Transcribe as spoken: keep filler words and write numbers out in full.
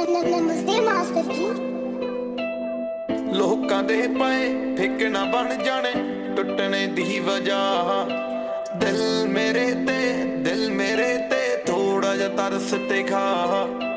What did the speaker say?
ਨਮਸਤੇ master ਜੀ। ਲੋਕਾਂ ਦੇ ਪਏ ਫਿੱਕ ਨਾ ਬਣ ਜਾਣੇ ਟੁੱਟਣੇ ਦੀ ਵਜ੍ਹਾ। ਦਿਲ ਮੇਰੇ ਤੇ ਦਿਲ ਮੇਰੇ ਤੇ ਥੋੜਾ ਜਿਹਾ ਤਰਸ ਤੇ ਖਾ।